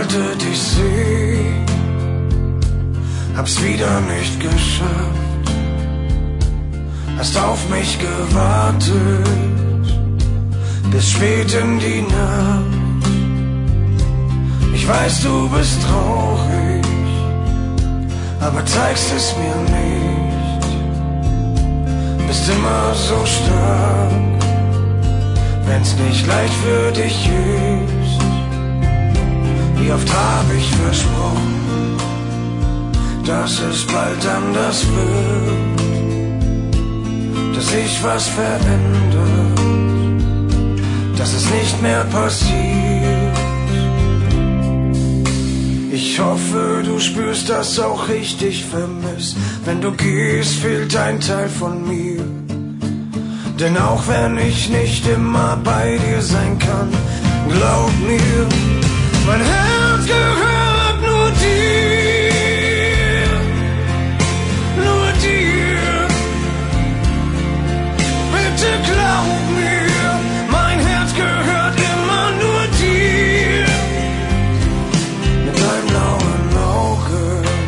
wollte dich sehen, hab's wieder nicht geschafft. Hast auf mich gewartet, bis spät in die Nacht. Ich weiß, du bist traurig, aber zeigst es mir nicht. Bist immer so stark, wenn's nicht leicht für dich ist. Wie oft hab ich versprochen, dass es bald anders wird, dass sich was verändert, dass es nicht mehr passiert. Ich hoffe, du spürst das auch richtig vermisst. Wenn du gehst, fehlt ein Teil von mir. Denn auch wenn ich nicht immer bei dir sein kann, glaub mir, mein Herz gehört nur dir, nur dir. Bitte glaub mir, mein Herz gehört immer nur dir. Mit deinem blauen Auge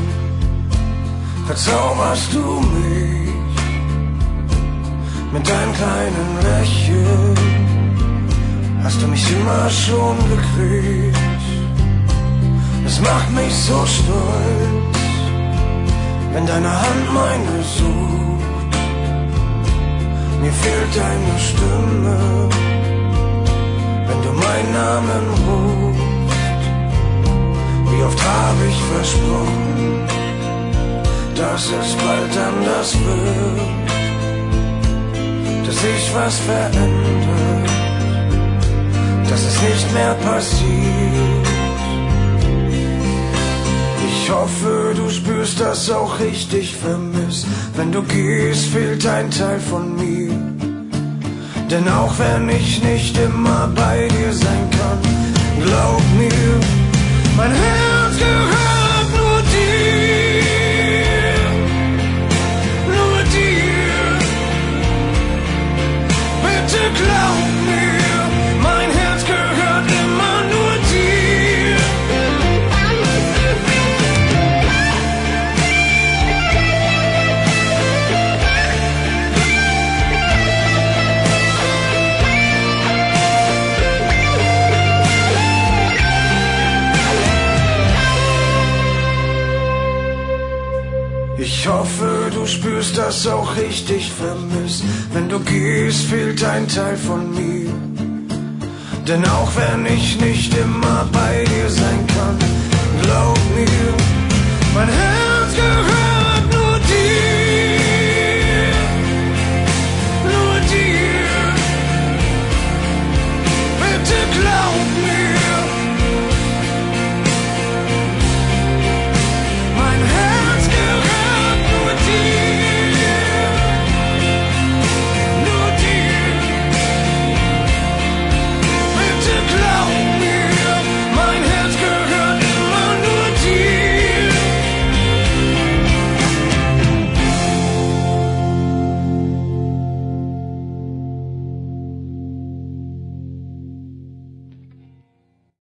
verzauberst du mich, mit deinem kleinen Lächeln hast du mich immer schon gekriegt. Es macht mich so stolz, wenn deine Hand meine sucht. Mir fehlt deine Stimme, wenn du meinen Namen rufst. Wie oft habe ich versprochen, dass es bald anders wird, dass sich was verändert, dass es nicht mehr passiert. Ich hoffe, du spürst das auch richtig vermisst. Wenn du gehst, fehlt ein Teil von mir. Denn auch wenn ich nicht immer bei dir sein kann, glaub mir, mein Herz gehört nur dir, nur dir. Bitte glaub mir, mein Herz gehört immer nur dir. Ich hoffe, du spürst das auch richtig vermisst. Wenn du gehst, fehlt ein Teil von mir. Denn auch wenn ich nicht immer bei